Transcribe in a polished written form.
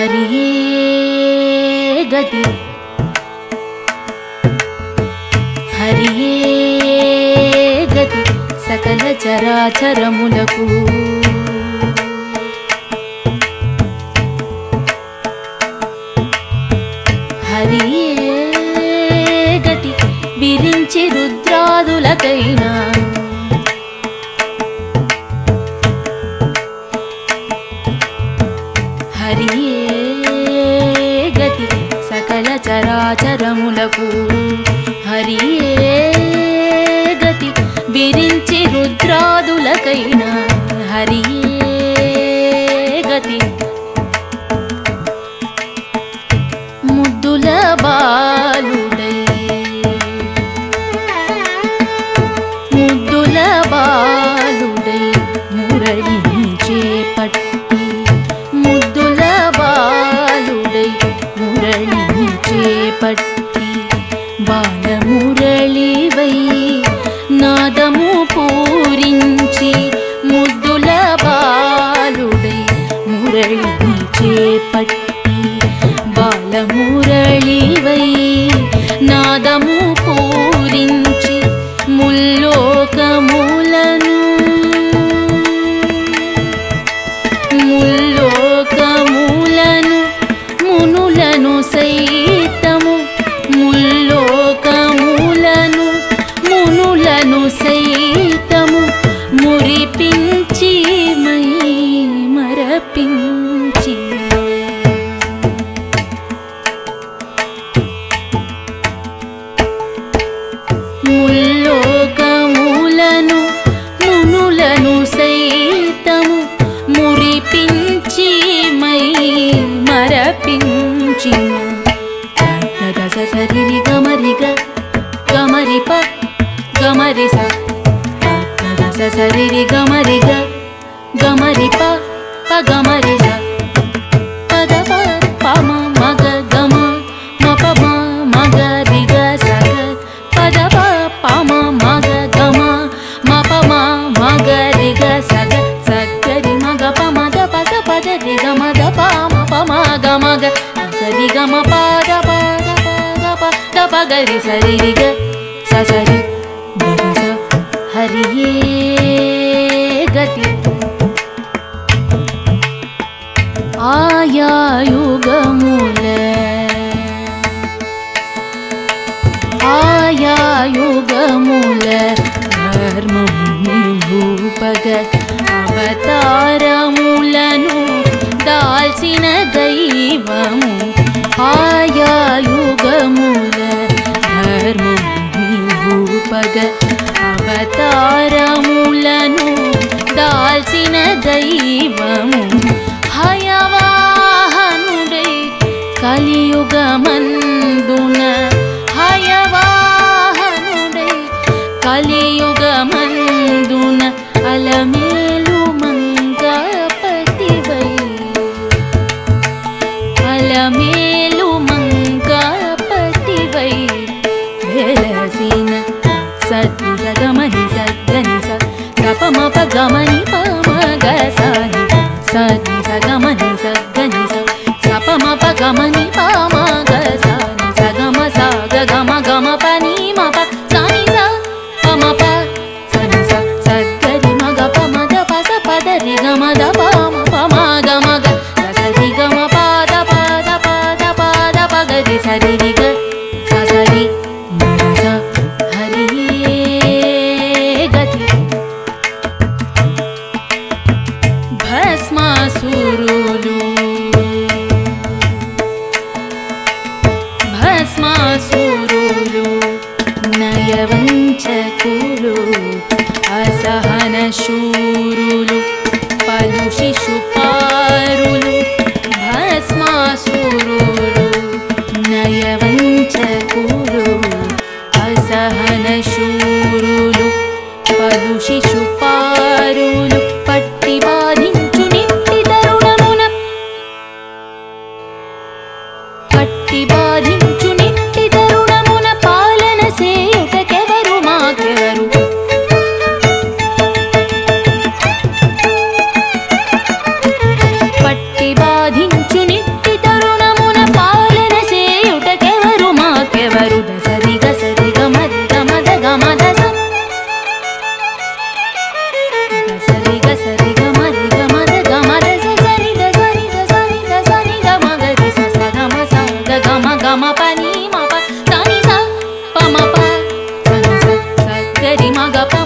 హరియే గతి హరియే గతి సకల చరాచరములకు హరియే గతి విరించి రుద్రాదులకైనా హరియే గతి సకల చరాచరములకు హరియే గతి విరించి రుద్రాదులకైనా హరియే గతి ముద్దుల బాలుడై ముద్దుల బాలుడై మురళిని చేపట్టి ముద్దుల బాలుడై మురళిని చేపట్టి బాలమురళివై నాదము పూరించి ముద్దుల బాలుడై మురళిని చేపట్టి బాలమురళివై నాదము పూరించి ముల్లోకములను ముల్లోకములను మునులను సైతము ముల్లోకములను మునులను సైతము మురిపించి మై మరపించి ముల్లోకములను మునులను సైతము మురిపించి మై మరపించిన దశ సరిరి గమరిగ గమరిప గమరిస దశ సరిరి గమరిగ గమరిప పగమరిస పద పమ మగ గమ మప మగ రిగ సగ పద పమ మగ గమ మప మగ రిగ సగ సగరి మగ పమ ద పద పద రి గమ ద పమ పమ గమ గ సరి గమ పద పద పద పద పగరి సరి రి గ సరి గ హరియే గతి ఆయాయుగముల ఆయాయుగముల ధర్మము భూపగ అవతారములను దాల్చిన దైవము ఆయాయుగముల ధర్మము భూపగ అవతారములను దాల్చిన దైవము హయవాహనుడై కలియుగమందున హయవాహనుడై కలియుగమందున అలమేలు మంగపతివై అలమేలు మంగపతివై వెలసిన సద్ది సగమని సద్దని సపమప గమని పమగ సని సని సగమని సద్దని సపమప గమని పమగ సని సగమ సగ గమ గమ పని మప సని స పమప సని స సగరి మగ పమద పస పదరి గమ ద పమ పమ గమ గ సరి గమ పద పద పద పద పగరి సరి రి గ సరి స హరియే గతి భస్మాసురులు భస్మాసురులు నయవంచకులు అసహన శూరులు పలు శిశుపారులు భస్మాసురులు నయవంచకులు అసహన శూరులు పలు శిశుపారులు పట్టి బాధించు నిట్టి తరుణమున పట్టి బాధించు నిట్టి తరుణమున పాలన సేయుటకెవరు మాకెవరు పట్టి బాధించు నిట్టి గప